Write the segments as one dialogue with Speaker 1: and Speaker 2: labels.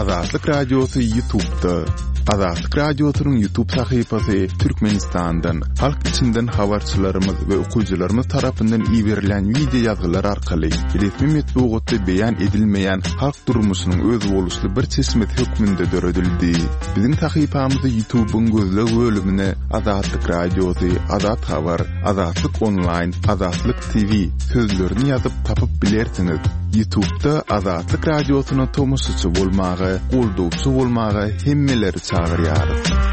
Speaker 1: Azatlyk Radiosu YouTube'da. Azatlyk Radiosu'nun YouTube sayfasy Türkmenistan'dan, halk içinden habarçylarymyz we okuyjylarymyz tarapyndan ýiberilen video ýazgylar arkaly resmi metbuatda beýan edilmeýän halk durmuşynyň öz boluşly bir çeşmet hökmünde döredildi. Biziň sayfamyzda YouTube'un gözleg bölümine Azatlyk Radiosu, Azat Habar, Azatlyk Online, Azatlyk TV sözlerini ýazyp tapyp bilersiňiz. YouTube'da Azatlyk Radiosu'na tomoşçy bolmagy, goldugçy bolmagy hemmeleri çağırýar.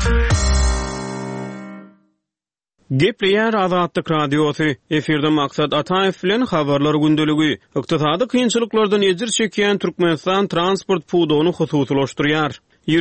Speaker 2: Gepleýär Azatlyk Radiosu. Eferde maksat Ataýew bilen habarlar gündeligi. Ykdysady kynçylyklardan ejir çekýän Türkmenistan transport pudogyny hususlaşdyrýar.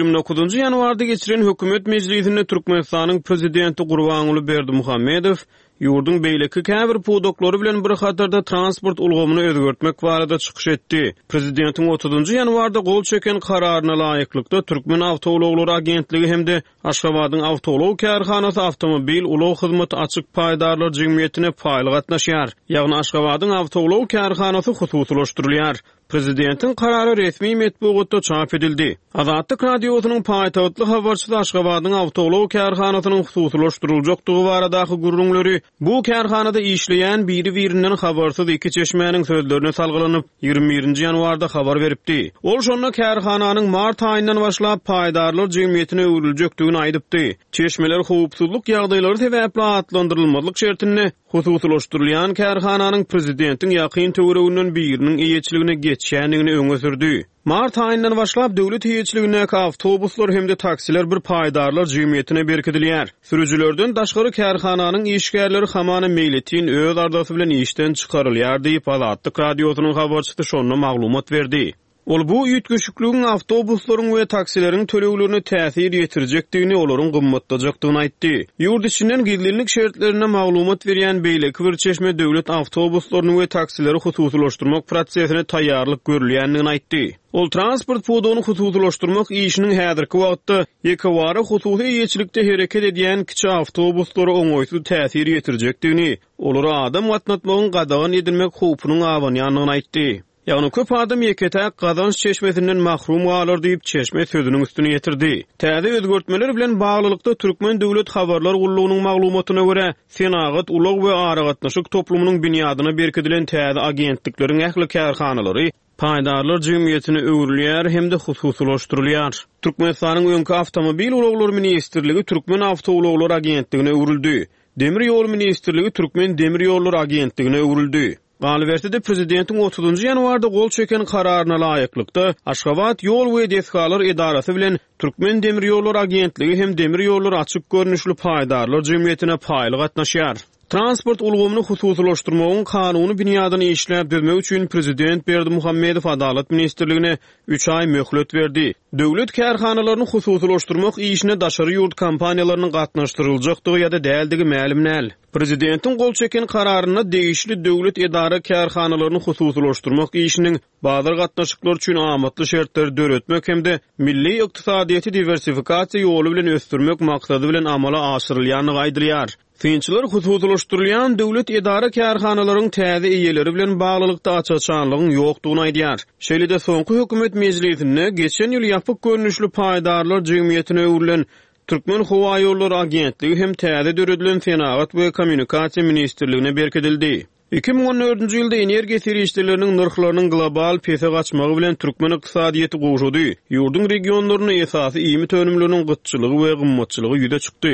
Speaker 2: 29 ýanwarda geçiren hökümet mejlisinde Türkmenistanyň prezidenti Gurbanuly Berdimuhammedow ýurdun beýleki käbir pudoklary bilen bir hatarda transport ulgamyny özgertmek barada çykyş etdi. Prezidentiň 30 ýanwarda gol çeken kararyna laýyklykda Türkmen Awtologlar Agentligi hemde Aşgabatyň Awtolog karhanasy awtomobil ulag hyzmaty açyk paýdarlar jemgyýetine paýly gatnaşýar. Ýagny Aşgabatyň Awtolog karhanasy hususlaşdyrylýar. Prezidentin kararı resmi metbuatda çap edildi. Azatlyk Radiosu'nun paýtagtly habarçysy Aşgabatyň Awtolog karhanasynyň hususlaşdyryljakdygy baradaky gurrunlary bu karhanada işleýän biri-birinden habarsyz iki çeşmäniň sözlerine salgylanyp 21-nji ýanwarda habar beripdi. Ol şonda karhananyň mart aýyndan başlap paýdarlar jemgyýetine öwrüljekdigini aýdypdy. Çeşmeler howpsuzlyk ýagdaýlary sebäpli atlandyrylmalyk şertinde hususlaşdyrylýan karhananyň prezidentiň ýakyn töwereginden biriniň eýetçiligine geçýändigini öňe sürdi. Mart aýyndan başlap döwlet eýetçiligine awtobuslar hemde taksiler bir paýdarlar jemgyýetine berkidilýär. Sürüjülerden daşgary karhananyň işgärleri hamany meýletin öz ardasy bilen işden çykarylýar diýip Azatlyk Radiosu'nun habarçysy şonu maglumat berdi. Ol bu ýetgeşikligiň awtobuslaryň we taksileriň töleglerine täsir ýetirjekdigini, olaryň gymmatlajakdygyny aýtdy. Ýurt içinden gizlilik şertlerine maglumat berýän beýleki bir çeşme döwlet awtobuslaryny we taksileri hususlaşdyrmak prosesine taýýarlyk görülýändigini aýtdy. Ol transport pudogyny hususlaşdyrmak işiniň häzirki wagtda ekewara hususy ýeçilikde hereket edýän kiçi awtobuslary oňoýsuz täsir ýetirjekdigini, olary adam gatnatmagyň gadagan edilmek howpunyň awanýandygyny aýtdy. Ýagny köp adam ýeketäk gazanç çeşmesinden mahrum galar diýip çeşme sözüniň üstüne ýetirdi. Täze özgertmeler bilen baglykda Türkmen Döwlet Habarlar Gullugynyň maglumatyna görä, Senagat ulag we aragatnaşyk toplumynyň binýadyna berkidilen täze agentliklerin ähli karhanalary paýdarlar jemgyýetine öwrülýär hemde hususlaşdyrylýar. Türkmenistanyň öňki awtomobil ulaglary ministrligi Türkmen Awtologlar Agentligine öwrüldi. Demir ýol ministrligi Türkmen Demir ýollar Agentligine öwrüldi. Galbertide prezidentin 30 ýanwarda gol çeken kararyna laýyklykda Aşgabat ýol we desgalar edarasy bilen Türkmen Demir ýollar Agentligi hem demir ýollar açyk görnüşli paýdarlar jemgyýetine paýly gatnaşýar. Transport ulgamyny hususlaşdyrmagyň kanuny binýadyny işläp dömek üçin prezident Berdimuhammedow Adalet ministrligine 3 ay möhlet berdi. Döwlet karhanalaryny hususlaşdyrmak işine daşary ýurt kompaniýalarynyň gatnaşdyryljakdygy ýa-da däldigi ma'lum näl. Prezidentin gol çeken kararyna değişli döwlet edara karhanalaryny hususlaşdyrmak işiniň bazar gatnaşyklar üçin amatly şertler döretmek hemde milli ykdysadyýety diversifikasiýa ýoly bilen ösdürmek maksady bilen amala aşyrylýanyny aýdylýar. Finçiler hususlaşdyrylýan döwlet edara karhanalarynyň täze eýeleri bilen baglykda açaçanlygyň ýokdugyny aýdýar. Şeýle-de soňky hökümet mejlisinde geçen ýyl ýapyk görnüşli paýdarlar jemgyýetine öwrülen Türkmen Howa ýollary Agentligi hem täze döredilen Senagat we Kommunikasiýa ministrligine berkidildi. 2014-nji ýylda energiýa serişdirleriniň narhlarynyň global pese gaçmagy bilen Türkmen ykdysadyýety goşudy. Ýurdun regionlaryna esasy iými tönümleriniň gytçylygy we gymmatçylygy ýüze çykdy.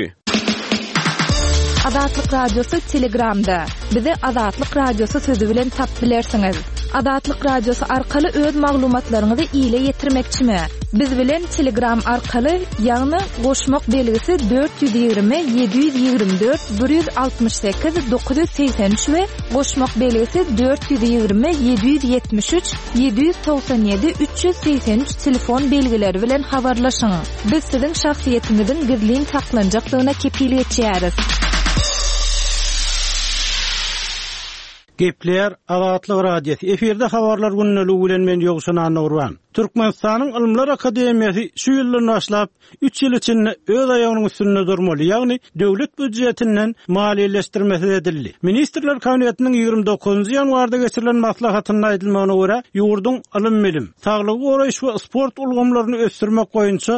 Speaker 3: Azatlyk Radiosu Telegramda. Bizi Azatlyk Radiosu sözü bilen tap bilersiňiz. Azatlyk Radiosu arkaly öz maglumatlaryňyzy ýyla ýetirmekçimi? Biz bilen Telegram arkaly ýagny goşmak belgisi 420 724 168 983 we goşmak belgisi 420 773 797 383 telefon belgileri bilen habarlaşyň. Biz siziň şahsiýetiňizin gizliliğin saklanjakdygyna kepil etýäris.
Speaker 4: Gepler Azatlyk radiosu efirde habarlar günneligi bilen men Ýogşan Nurwan. Türkmenistanyň Ilmlar Akademiýasy şu ýyldan başlap 3 ýyl içinde öz aýagynyň üstünde durmaly, ýagny döwlet büdjetinden maliýeleşdirmesi edildi. Ministrler Kabinetiniň 29 ýanwarda geçirilen maslahatyna aýdylmagyna görä, ýurdun ilim bilim, saglygy goraýyş we sport ulgamlaryny ösdürmek boýunça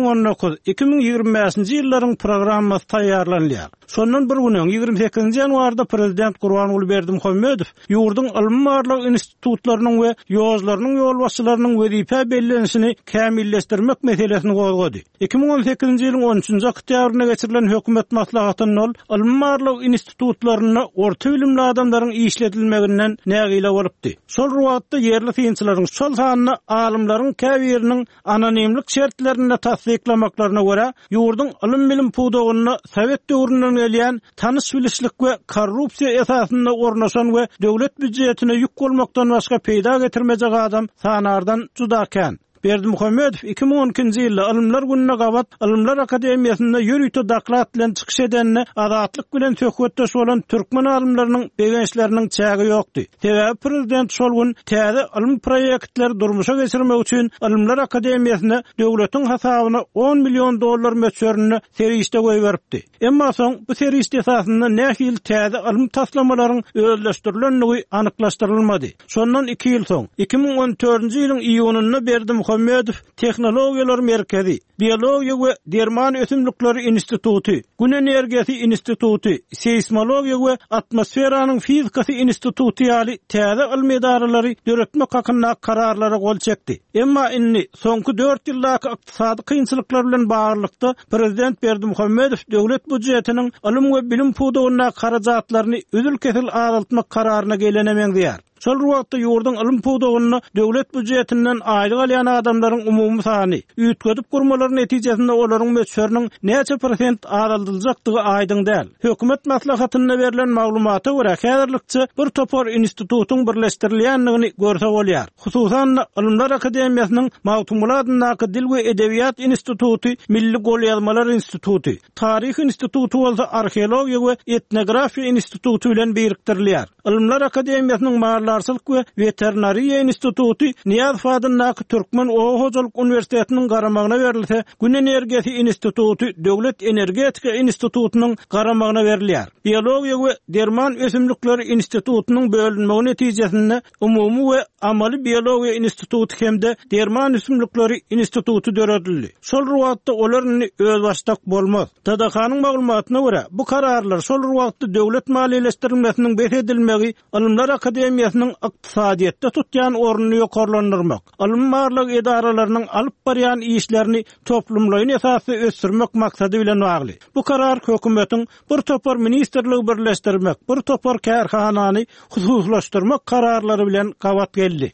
Speaker 4: 2019-2025 ýyllaryň programmasy taýýarlanýar. Şondan bir günden 28 ýanwarda Prezident Gurbanuly Berdimuhammedow ýurdun ilmi-barlyk institutlarynyň we ýozlarynyň ýolbaşçylarynyň wezife bellenişini kämilleşdirmek meselesini gozgady. 2018 ýylyň 13-nji oktýabrynda geçirilen hökümet maslahatynyň ol ilmi-barlyk institutlaryna orta bilimli adamlaryň işletilmeginden nägile bolupdy. Şol ruwatda yerli synçylaryň şol sanyny alymlaryň käbiriniň anonimlik şertlerini tasdiklaklaryna görä, ýurdun ilim bilim pudogyny Sowet döwründen gelýän tanış bilişlik we korrupsiýa esasynda ornaşan we döwlet büdjetine ýük bolmakdan başga peýda getirmejek adam sanardan judakan. Berdimuhammedow 2012-nji ýylda Ilmlar gününe gabat Ilmlar Akademiýasynda ýürüýte daklat bilen çykyş edenine azatlyk bilen söhbetdeş bolan türkmen alymlarynyň begençleriniň çägi ýokdy. Sebäbi prezident şol gün täze ilm proýektleri durmuşa geçirmek üçin Ilmlar Akademiýasyna döwletiň hasabyna $10 milyon möçberini serişde goýup beripdi. Emma soň bu serişde esasynda nähil täze ilm taslamalaryň özleşdirilenligi anyklaşdyrylmady. Şondan 2 ýyl soň 2014-nji ýylyň iýunynda Berdimuhammedow Tehnologiýalar Merkezi, Biologiýa we Derman Ösümlikleri Institutu, Gün Energiýasy Institutu, Seismologiýa we Atmosferanyň Fizikasy Institutu ýaly täze ilmi edaralary döretmek hakynda kararlara gol çekdi. Emma inni soňky 4 ýyldaky ykdysady kynçylyklar bilen baglykda Prezident Berdimuhammedow döwlet budjetiniň ilim we bilim pudogyna karajatlaryny üzül-kesil azaltmak kararyna gelenemeýär. Şol ruwatda ýurdun ilim pudogyny döwlet budjetinden aýlyk alýan adamlaryň umumy sany üýtgedip gurmalaryň netijesinde olaryň möçberiniň näçe prosent azaldyljakdygy aýdyň däl. Hökümet maslahatyna berilen maglumata görä häzirlikçe bir topar institutuň birleşdirilýändigini görse bolýar. Hususan Ilmlar Akademiýasynyň Mawtumuladynaky Dil we Edebiýat Institutu, Milli Golýazmalar Institutu, Tarih Institutu bolsa Arheologiýa we Etnografiýa Institutu bilen birikdirilýär. Ilmlar Akademiýasynyň Malarçylyk we Veterinariýa Institutu Niýaz Fadynaky Türkmen Oğuzlyk Universitetiniň garamagyna berilse, Gün Energiýasy Institutu Döwlet Energetika Institutunyň garamagyna berilýär. Biologiýa we Derman Ösümlikleri Institutunyň bölünmegi netijesinde umumy we amaly biologiýa institutu hemde Derman Ösümlikleri Institutu döredildi. Şol ruwatda olaryny öz başdak bolmaz. Tadakanyň maglumatyna görä, bu kararlar şol ruwatda döwlet maliýeleşdirilmesiniň beredilmegi Ilmlar Akademiýasynyň ykdysadyýetde tutýan ornuny ýokarlandyrmak, ilm-barlyk edaralarynyň alyp barýan işlerini toplumlaryň esasy ösdürmek maksady bilen bagly. Bu karar hökümetiň bir topar ministrligi birleşdirmek, bir topar kärhanany hususlaşdyrmak kararlary bilen gabat geldi.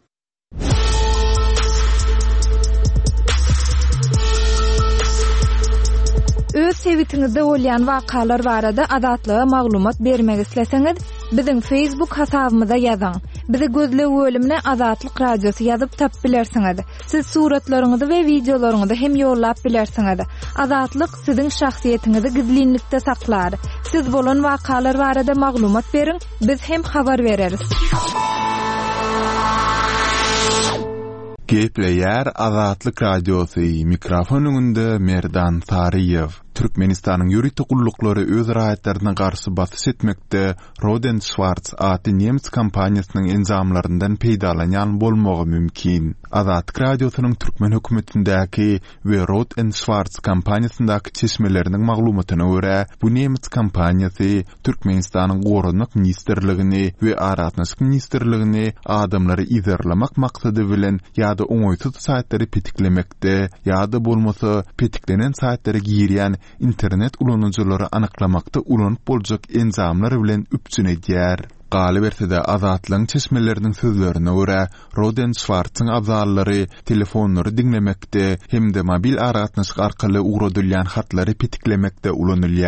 Speaker 3: Öz sewitinizde bolýan wakalar barada azatlyga maglumat bermek isleseňiz, biziň Facebook hasabymyza ýazyň. Bizi gözlegi bölümine Azatlyk Radiosu ýazyp tap bilersiňiz. Siz suratlaryňyzy we videolaryňyzy hem ýollap bilersiňiz. Azatlyk siziň şahsiýetiniňizi gizlinlikde saklar. Siz bolan wakalar barada maglumat beriň, biz hem habar bereriz.
Speaker 1: Gepleýär Azatlyk Radiosu mikrofon öňünde Merdan Tariýew. Türkmenistanyň ýürüýte gullukları öz raýatlaryna garşy basys etmekde Roden Schwarz aty nemis kompaniýasynyň enzamlaryndan peýdalanýan bolmagy mümkin. Azatlyk Radiosynyň türkmen hökümetindäki we Roden Schwarz kompaniýasyndaky çeşmeleriniň maglumatyna görä, bu nemis kompaniýasy Türkmenistanyň Gorunlyk ministrligini we Aratnaşyk ministrligini adamlary izerlemek maksady bilen ýa-da oňoýsuz saýtlary petiklemekde, ýa-da bolmasa petiklenen saýtlary girýän internet ulanıcıları anaklamakta ulanıp boljak enzamlar bilen üpçünedýär. Galy berse-de azatlyň çeşmeleriniň sözlerine görä, Roden Schwarz'ın azallary telefonlary dinlemekde hemde mobil aratnaşyk arkaly uğradylýan hatlary petiklemekde ulanylýar.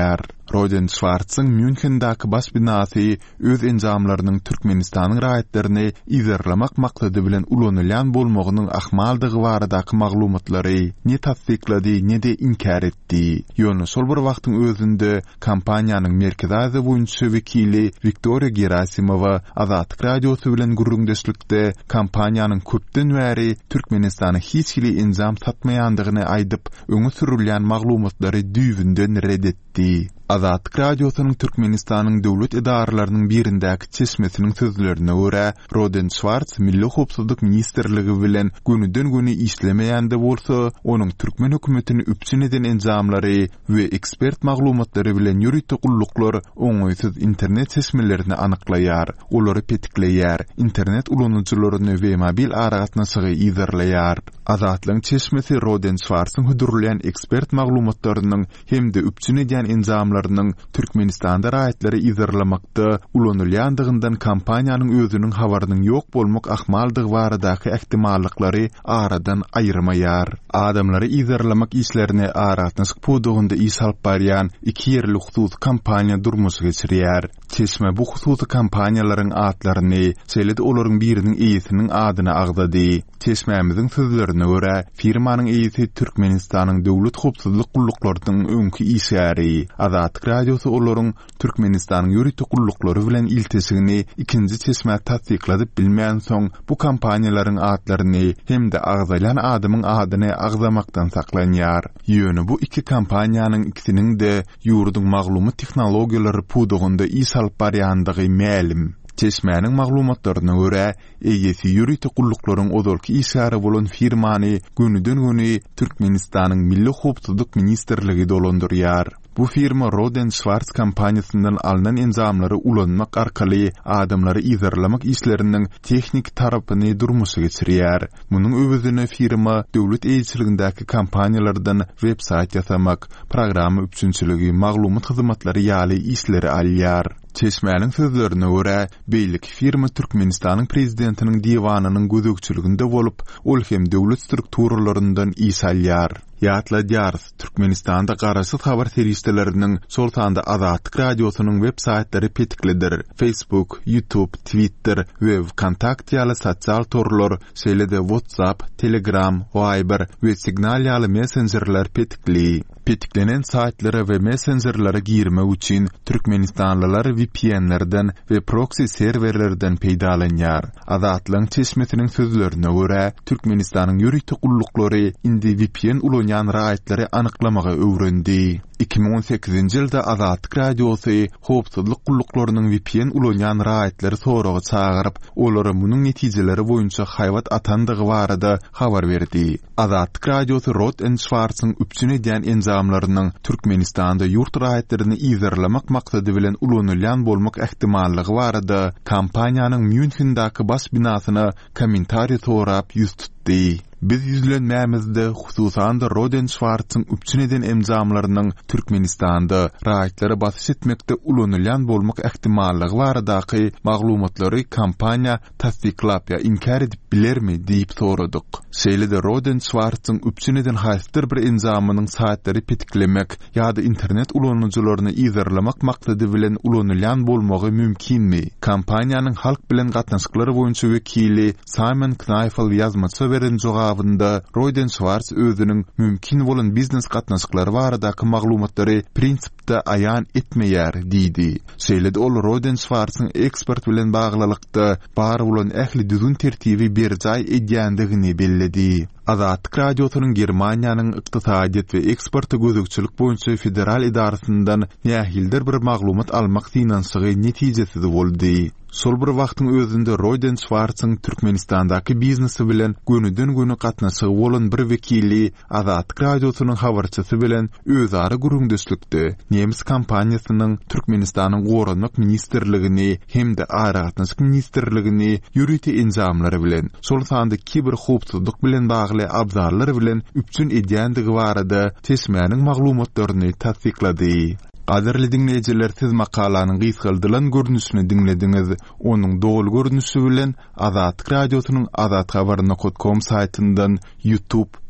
Speaker 1: Roden Schwartz'ın München'daki bas binasy öz enjamlarynyň Türkmenistanyň raýatlaryny izerlemek maksady bilen ulanylýan bolmagynyň ahmaldygy baradaky maglumatlary ne tasdiklady ne de inkar etdi. Ýöne şol bir wagtyň özünde kampaniýanyň merkezi boýunça wekili Viktoria Gerasimowa Azatlyk radiosy bilen gurrundeşlikde kampaniýanyň köpden bäri Türkmenistana hiç hili enjam satmaýandygyny aýdyp öňe sürilýän maglumatlary düýbünden reddetdi. Azatlyk radiosynyň Türkmenistanyň döwlet idaralarynyň birindäki çeşmesiniň sözlerine görä, Roden Schwartz Milli Howpsuzlyk Ministrligi bilen günüden-güne işlemeýände bolsa, onuň türkmen hökümetini üpsün eden enjamlary we ekspert maglumatlary bilen ýürüýte gulluklar oňaýsyz internet çeşmelerini anyklaýar, olary petikleýär, internet ulanjylaryny we mobil aragatnaşygy izerleýär. Azatlyk çeşmesi Roden Schwartz'ın hudurlayan ekspert maglumatlarynyň hemde üpsün eden enjamlarynyň Türkmenistanda raýatlary izerlemekde ulanylýandygyndan kampaniýanyň özüniň habarynyň ýok bolmak ahmaldygy baradaky ähtimallykları aradan aýyrmaýar. Adamlary izerlemek işlerini aratnaşyk podugynda iş alyp barýan iki ýerli husus kampaniýa durmuş geçirýär. Çeşme bu hususy kampaniýalaryň atlaryny, selede olaryň biriniň eýesiniň adyny agdady. Çeşmämiziň sözlerine görä, firmanyň eýesi Türkmenistanyň döwlet howpsuzlyk gulluklarynyň öňkü işgäri. Azatlyk radiosy olaryň Türkmenistanyň ýürüýte gulluklary bilen iltisigini ikinji çeşmä tasdikladyp bilmeýän soň bu kampaniýalaryň atlaryny hemde agdalan adamyň adyny agdamakdan saklanýar. Ýöne bu iki kampaniýanyň ikisiniň de ýurduň maglumat tehnologiýalary pudugynda iş alyp barýandygy mälim. Çeşmäniň maglumatlaryna görä, eýesi ýürüýte gulluklaryň odolky işgäri bolan firmany günüden-güne Türkmenistanyň Milli Howpsuzlyk Ministrligi dolandyrýar. Bu firma Roden Schwartz kampaniýasyndan alynan enjamlary ulanmak arkaly adamlary izerlemek işleriniň tehnik tarapyny durmuşa geçirýär. Munyň öwüzine firma döwlet eýçiligindäki kampaniýalardan web-sayt ýasamak, program üçinçiligi, maglumat hyzmatlary ýaly işleri alýar. Çeşmäniň sözlerine görä, beýlik firma Türkmenistanyň prezidentiniň diwanynyň gözegçiliginde bolup, ol hem döwlet strukturlaryndan iş alýar. Ýatla diýarys, Türkmenistanda garaşsyz habar serişdeleriniň soltanda Azatlyk radiosynyň web-saytlary petiklidir. Facebook, YouTube, Twitter we Kontakt ýaly sosial torlar, şeýle-de WhatsApp, Telegram, Viber we Signal ýaly messengerler petikli. Petiklenen saytlary we messengerlere girmek üçin Türkmenistanlylar VPN-lerden we proxy serverlerden peýdalanýar. Azatlyň çeşmesiniň sözlerine görä, Türkmenistanyň ýürüýte gulluklary indi VPN ulanýan raýatlary anyklamaga öwrendi. 2018-nji ýylda Azatlyk radiosy howpsuzlyk gulluklarynyň VPN ulanýan raýatlary soragy çagyryp, olary munyň netijeleri boýunça haýbat atandygy barada habar berdi. Azatlyk radiosy Roden Schwartz'ın üpsün eden enjamlarynyň Türkmenistanda ýurt raýatlaryny izerlemek maksady bilen ulanylýan bolmak ähtimallygy barada kampaniýanyň Münchendaky bas binasyna kommentariýa sorap ýüz tutdy. Biz yüzlenmämizde hususan da Roden Schwartz'ın üpsün eden enjamlarynyň Türkmenistanda raýatlary basyş etmekde ulanylýan bolmak ähtimallygy baradaky maglumatlary kampaniýa tasdiklap ýa inkar edip bilermi diýip soradyk. Şeýle-de Roden Schwartz'ın üpsün eden haýsy bir enjamynyň saýtlary petiklemek ýa-da internet ulanjylaryny izerlemek maksady bilen ulanylýan bolmagy mümkinmi? Kampaniýanyň halk bilen gatnaşyklary boýunça wekili Simon Kneifel ýazmaça beren jogabynda Roden Schwartz özüniň mümkin bolan biznes gatnaşyklary baradaky maglumatlary prinsipde aýan etmeýär diýdi. Şeýle-de ol Roden Schwartz'ın ekspert bilen baglylykda bar bolan ähli düzgün tertibi berjaý edýändigini belledi. Azatlyk radiosynyň Germaniýanyň ykdysadiýet we eksporty gözegçilik boýunça federal idarasyndan nähildir bir maglumat almak finansygy netijesi boldy. Sol bir wagtyň özünde Roden Schwartz'ın Türkmenistandaky biznesi bilen günüden-güne gatnaşygy bolan bir wekili Azatlyk radiosynyň habarçysy bilen özara gurrundeşlikde Nemis kampaniýasynyň Türkmenistanyň Gorunmak ministrligini hemde Aragatnaşyk ministrligini ýürüýte enjamlary bilen sol sanda kiber howpsuzlyk bilen bagly abzarlary bilen üpsün edýändigi barada çeşmäniň maglumatlaryny tasdiklady. Qadirli dinleyijiler, siz makalanyň gysgaldylan görnüşini dinlediňiz. Onuň dogul görnüşi bilen Azatlyk radiosynyň azathabaryna.com saýtyndan YouTube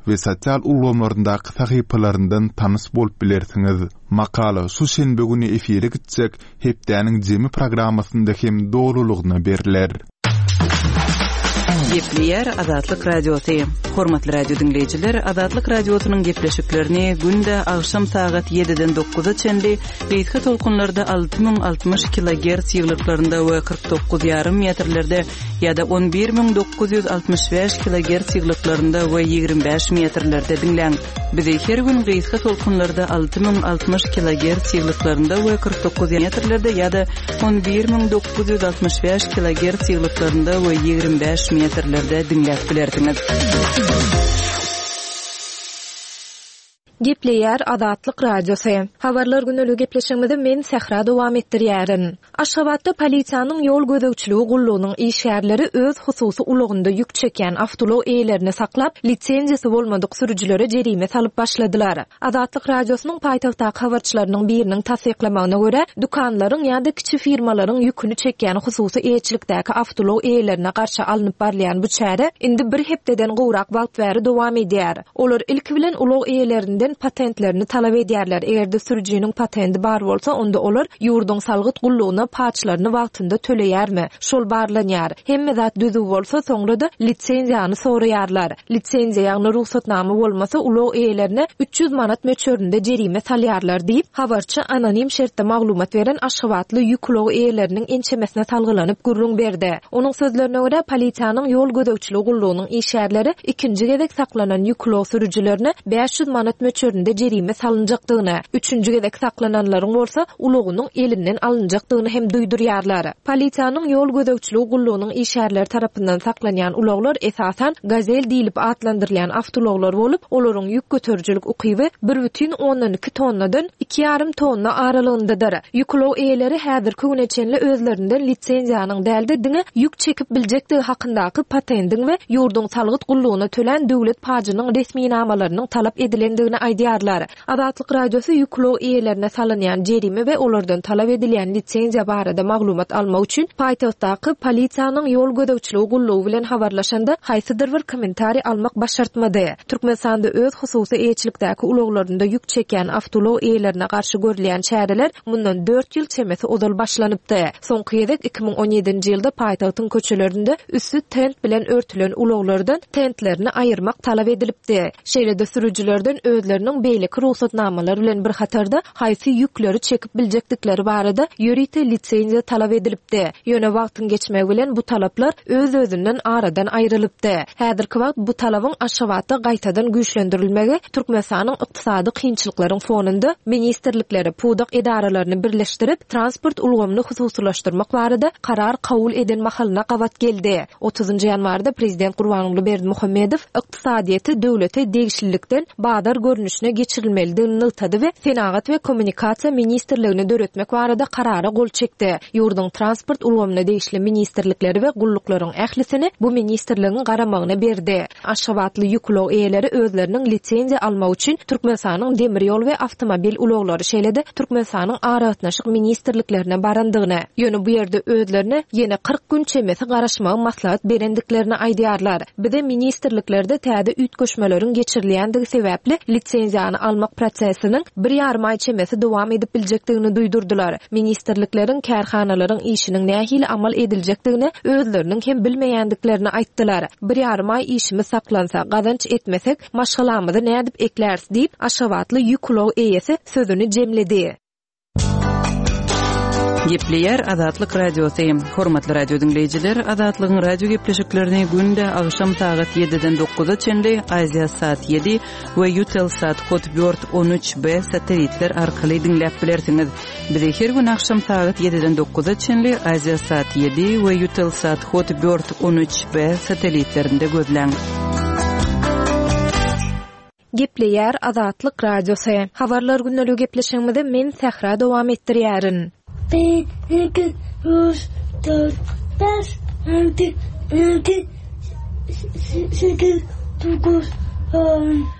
Speaker 1: we sosial ulgamlaryndaky sahypalaryndan tanys bolup bilersiňiz. Makala şu şenbe güni efire gitjek, hepdäniň jemi programmasynda hem dolulugyna beriler.
Speaker 5: Gepleýär Azatlyk radiosu. Hormatly radio dinleýijiler, Azatlyk radiosynyň gepleşiklerini günde agşam saat 7-den 9-a çenli beýtge tolkunlarda 6060 kHz ýyglyklarynda we 49,5 metrlerde ýa-da 11965 kHz ýyglyklarynda we 25 metrlerde dinleň. Bizi her gün beýtge tolkunlarda 6060 kHz ýyglyklarynda we 49 metrlerde ýa-da 11965 kHz ýyglyklarynda we 25 metrlerde dinläp bilersiňiz.
Speaker 3: Gepleýär Azatlyk radiosu. Habarlar günlügi gepleşigimizde men Sehra dowam etdirýärin. Aşgabatda polisiýanyň ýol gözegçiligi gullugynyň işgärleri öz hususy ulugynda ýük çeken awtolog eýlerini saklap, lisensiýasy bolmadyk sürüjilere jerime salyp başladylar. Azatlyk radiosynyň paýtagtdaky habarçylarynyň biriniň tasdiklamagyna görä, dukanlaryň ýa-da kiçi firmalaryň ýükünü çeken hususy eýçilikdäki awtolog eýlerine garşy alınıp barlayan bu çäre indi bir hepdeden gowrak wagt bäri dowam edýär. Olar ilki bilen ulug eýlerinden patentlerini talap edýärler. Egerde sürüjiniň patenti bar bolsa, onda olar ýurdun salgyt gullugyna paçlaryny wagtynda töleýärmi? Şol barlanýar. Hemme zat düzü bolsa, soňra da lisensiýany soraýarlar. Lisensiýa ýagny ruhsatnama bolmasa, ulug eýlerine 300 manat möçöründe jerime salýarlar diýip habarçy anonim şertde maglumat beren Aşgabatly ýük ulug eýleriniň ençemesine salgylanyp gurrun berdi. Onuň sözlerine görä, polisiýanyň ýol gözegçiligi gullugynyň işgärleri ikinji gezek saklanan ýük ulug sürüjilerine 500 manat möçöründe jerime salınjakdygyny, üçüncü gezek saklananlaryň bolsa ulugynyň elinden alınjakdygyny hem duýdurýarlar. Polisiýanyň ýol gözegçiligi gullugynyň işgärleri tarapyndan saklanýan uluglar esasan gazel diýilip atlandyrylýan awtologlar bolup, olaryň ýük götürjilik ukyby 1,12 tonnadan 2,5 tonna aralygyndadyr. Ýük ulug eýleri häzirki güne çenli özlerinden lisensiýanyň däldi diňe ýük çekip biljektigi hakyndaky patentin we ýurdun salgyt gullugyna tölen döwlet pajynyň resmi namalarynyň talap edilendigini aýdýarlar. Azatlyk radiosu ýük ulug eýlerine salynýan jerime we olardan talap edilen lisensiýa barada maglumat almak üçin paýtagtdaky polisiýanyň ýol gözegçiligi gullugy bilen habarlaşanda haýsydyr bir kommentari almak başartmady. Türkmenistanda öz hususy eýçilikdäki uluglarynda ýük çeken awtolog eýlerine garşy görülen çäreler mundan 4 ýyl çemesi odal başlanypdy. Soňky ýedek 2017-nji ýylda paýtagtyň köçelerinde üstü tent bilen örtülen uluglardan tentlerini aýyrmak talap edilipdi. Şeýlede sürüjilerden özleriniň beýleki ruhsatnamalary bilen bir hatarda haýsy ýükleri çekip biljekdikleri barada ýörite lisensiýa talap edilipdi. Ýöne wagtyň geçmegi bilen bu talaplar öz-özünden aradan aýrylypdy. Häzirki wagt bu talabyň Aşgabatda gaýtadan güýçlendirilmegi Türkmenistanyň ykdysady kynçylyklaryň fonunda ministrlikleri pudak edaralaryny birleşdirip transport ulgamyny hususlaşdyrmak barada karar kabul eden mahalına gawat geldi. 30-njy ýanwarda prezident Gurbanuly Berdimuhammedow ykdysadyety döwlete degişlilikden badar görnüşine geçirilmelidigini yltady we Senagat we Kommunikasiýa ministrligini döretmek barada karara gol çekdi. Ýurdun transport ulgamyna degişli ministrlikleri we gulluklaryň ählisini bu ministrligiň garamagyna berdi. Aşgabatly ýük ulug eýleri özleriniň lisensiýa almak üçin Türkmenistanyň demir ýol we awtomobil uluglary şeýlede Türkmenistanyň araýatnaşyk ministrliklerine barandygyny, ýöne bu ýerde özlerini ýene 40 gün çemesi garaşmagy maslahat berendiklerini aýdýarlar. Bize ministrliklerde täze üýtgeşmeleriň geçirilýändigi sebäpli lisensiýany almak prosesiniň 1,5 aý çemesi dowam edip biljekdigini duýdurdular. Ministrliklerin kärhanalaryň işiniň nähili amal ediljekdigini özleriniň hem bilmeýändiklerini aýtdylar. 1,5 aý işimiz saklansa, gazanç etmesek, maşgalamyzy nädip eklärs diýip Aşgabatly ýük ulug eýesi sözüni jemledi.
Speaker 5: Gepleýär Azatlyk radiosu. Hormatly radio dinleýijiler, Azatlygyň radio gepleşiklerini günde agşam saat 7-den 9-a çenli Asiasat 7 we Eutelsat kod 413B satelitler arkaly dinläp bilersiňiz. Bizi her gün agşam saat 7-den 9-a çenli Asiasat 7 we Eutelsat kod 413B satelitlerinde gözleň.
Speaker 3: Gepleýär Azatlyk radiosu. Habarlar günlügi gepleşigimizde men Sehra dowam etdirýärin.
Speaker 6: 1, 2, 3, 4, 5, 6, 7, 8, 9,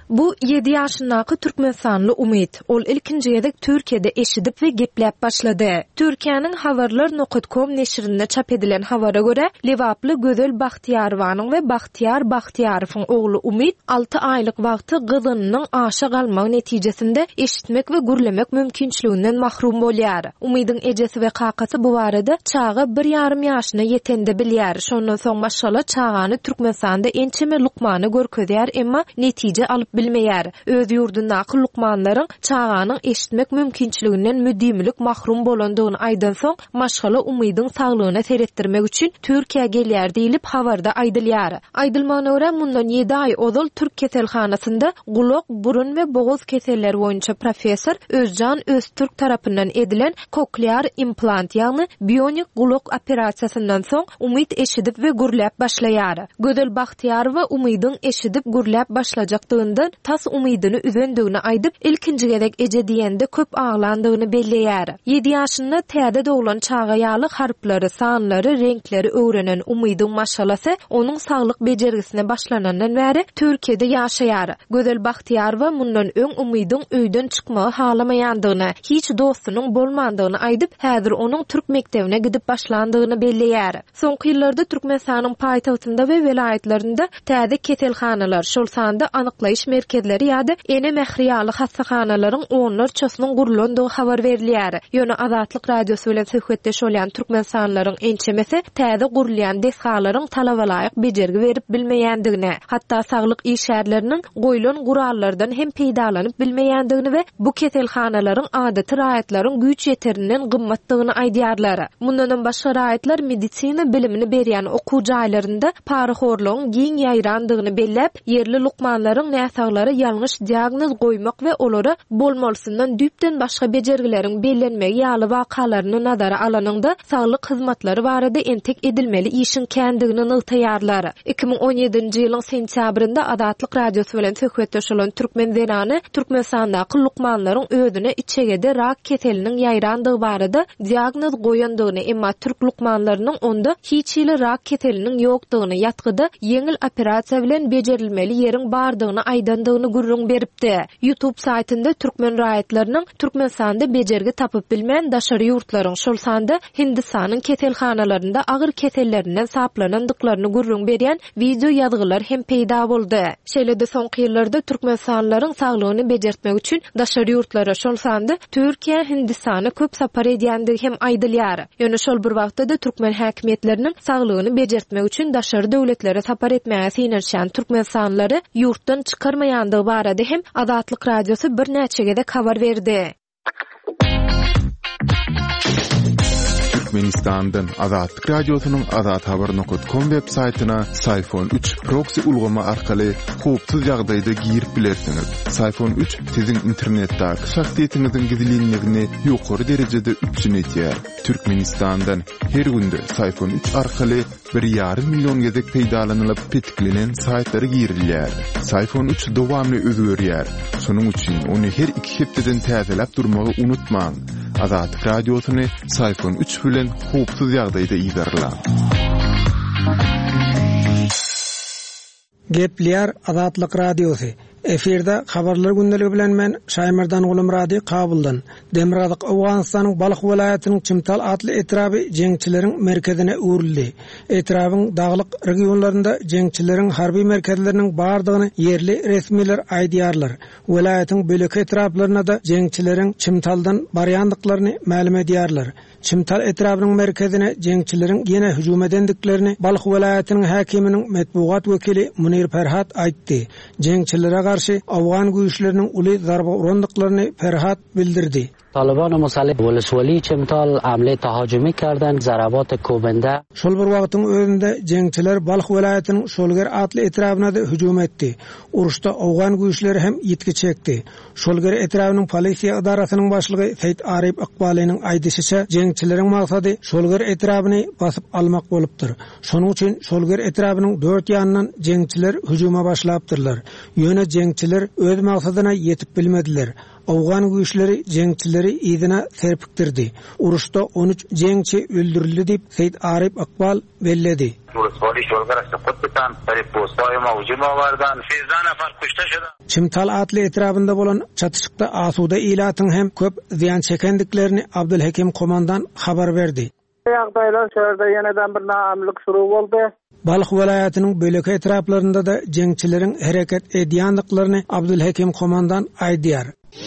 Speaker 3: Bu 7 ýaşyndaky türkmenstanly Umyt. Ol ilkinji ýerde Türkiýede eşidip we gepläp başlady. Türkiýanyň habarlar.com neşrinde çap edilen habara göre Lewaply Gözel Bahtiýarowanyň we Bahtiýar Bahtiýarowyň ogly Umyt 6 aýlyk wagty gyzynynyň aşa galmagy netijesinde eşitmek we gürlemek mümkinçiliginden mahrum bolýar. Umydyň ejesi we kakasy bu barada çağı 1,5 ýaşyna ýetende bilýär. Şondan soň maşallah çağany Türkmenistanda ençeme lukmany görkezýär, emma netije alyp bilmeýär. Öz ýurdundaky lukmanlaryň çağanyň eşitmek mümkinçiliginden müdimlik mahrum bolandygyny aýdan soň maşgala Umydyň saglygyna seretdirmek üçin Türkiýe gelýär diýilip habarda aýdylýar. Aýdylmagyna görä mundan 7 aý ozal Türk keselhanasynda gulak, burun we boğaz keselleri boýunça professor Özcan Öztürk tarapyndan edilen koklear implant ýagny bionik gulak operasiýasyndan soň Umyt eşidip we gürläp başlaýar. Gözel Bahtiýarowa Umydyň eşidip gürläp başlajakdygyndan tas umydyny üzendigini aýdyp ilkinji gerek eje diýende köp ağlandygyny belleýär. 7 ýaşynda täze doglan çağa ýaly harplary, sanlary, renkleri öwrenen Umydyň maşalasy onuň saglyk bejergisine başlanandan bäri Türkiýede ýaşaýar. Gözel Bahtiýarowa mundan öň Umydyň öýden çykmagy halamaýandygyny, hiç dostunyň bolmandygyny aýdyp, häzir onuň türk mektebine gidip başlandygyny belleýär. Soňky ýyllarda Türkmenistanyň paýtagtynda we welaýatlarynda täze keselhanalar, şol sanda anyklaýyş merkezleri ýa-da ene mähriýaly hastahanalaryň onlar çysynyň gurulandygy habar berilýär. Ýöne Azatlyk radiosu bilen söhbetdeş bolýan türkmenstanlaryň ençemesi täze gurulýan deshalaryň talabalaýyk bejergi berip bilmeýändigine, hatda saglyk işärleriniň goýulan gurallardan hem peýdalanyp bilmeýändigini we bu keselhanalaryň adaty raýatlaryň güýç ýeterinden gymmatdygyny aýdýarlar. Mundan başga raýatlar medisina bilimini berýän okuwjy aýlarynda paraxorlygyň giň ýaýrandygyny bellep, yerli lukmanlaryň näsaglary ýalňyş diagnoz goýmak we olara bolmalysyndan düpden başga bejergileriň bellenmegi ýaly wakalaryny nazara alanynda saglyk hyzmatlary barada entek edilmeli işin kendigini nyltaýarlar. 2017-nji ýylyň sentýabrynda Azatlyk radiosu bilen söhbetdeş bolan türkmen zenany Türkmenstandaky lukmanlaryň özüne içegede rak keseliniň ýaýrandygy barada diagnoz goýandygyny, emma türk lukmanlarynyň onda hiç ýyly rak keseliniň ýokdugyny ýatgyda yeňil operasiýa bilen bejerilmeli ýeriň bardygyny aýdandygyny gürrüň beripdi. YouTube saytynda türkmen raýatlarynyň Türkmenistanda bejergi tapyp bilmän daşary ýurtlaryň şol sanda Hindistanyň keselhanalarynda agyr kesellerinden saplanandyklaryny gürrüň berýän video ýazgylar hem peýda boldy. Şeýle-de soňky ýyllarda türkmenstanlaryň saglygyny bejertmek üçin daşary ýurtlara şol sanda Türkiýe, Hindistana köp sapar edýändigi hem aýdylýar. Ýöne şol bir wagtda türkmen häkimetleriniň saglygyny bejertmek üçin daşary döwletlere sapar etmäge synyrşan türkmenstanlary ýurtdan çykarmaýandygy barada hem Azatlyk radiosu bir näçe gezek habar berdi.
Speaker 1: Türkmenistan'dan Azatlyk radiosynyň azathabar.com web saytyna Sayfon 3 proxy ulgama arkaly howpsuz ýagdaýda girip bilersiňiz. Sayfon 3 siziň internetdäki şahsiýetiňiziň gizliligini ýokary derejede üçünetýär. Türkmenistan'dan her günde Sayfon 3 arkaly 1,5 milyon gezek peýdalanylyp petiklenen saytlary girilýär. Sayfon 3 dowamly özgörýär. Şonuň üçin ony her 2 hepdeden täzeläp durmagy unutmaň. Azatlyk radiosyny Sayfon 3 bilen howpsuz ýagdaýda iýdarlar.
Speaker 7: Gepler Azatlyk radiosu. Efirde habarlar gündəligi bilen men Şaýmyrdan Gulum radio kabuldan. Demirgazyk Awganystanyň Balyk welaýatynyň Çymtal atly etraby jeňçileriň merkezine öwrildi. Etrabyň daglyk regionlarynda jeňçileriň harby merkezleriniň bardygyny yerli resmiler aýdýarlar. Welaýatyň bölek etraplaryna da jeňçileriň Çymtaldan barýandyklaryny ma'lum edýärler. Çymtal etrabynyň merkezine jeňçileriň ýene hüjum edendiklerini Balyk welaýatynyň häkiminiň metbuat wekili Munir Ferhat aýtdy. Jeňçilere karşı Afgan güýçleriniň uly zarba urandyklaryny Ferhat bildirdi.
Speaker 8: طالبان مسلح ولسوالی چمتال عمله تهاجمی کردن ضربات کوبنده.
Speaker 7: Şol bir wagtyň özünde jeňçiler Balyk welaýatynyň Şolger atly etrabyna da hüjum etdi. Uruşda Afgan güýçleri hem ýetki çekdi. Şolger etrabynyň polisiýa idarasynyň başlygy Seyit Arif Iqbalynyň aýdysynça jeňçileriň maksady Şolger etrabyny basyp almak bolupdyr. Şonuň üçin Şolger etrabynyň 4 ýanyndan jeňçiler hüjuma başlapdyrlar. Ýöne jeňçiler öz maksadyna ýetip bilmediler. Awgan güýçleri jeňçileri ýygyna serpikdirdi. Uruşda 13 jeňçi öldürildi diýip Seyit Arif Akbal belledi. Çimtal atly etrabynda bolan çatışykda asuda ilatyň hem köp ziýan çekendiklerini Abdülhakim komandan habar berdi.
Speaker 9: Ýagdaýlar şeýerde ýeneden bir naamlyk şuruw boldy.
Speaker 7: Balyk welaýatynyň böleki etraplarynda da jeňçileriň hereket edýändiklaryny Abdülhakim komandan aýdýar.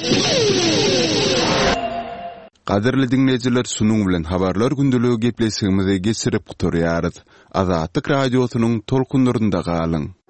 Speaker 1: Qadirli dinleyijiler, sunuň bilen habarlar gündeligi gepleşigimizi geçirip guturýarys. Azatlyk radiosynyň tolkunlarynda galyň.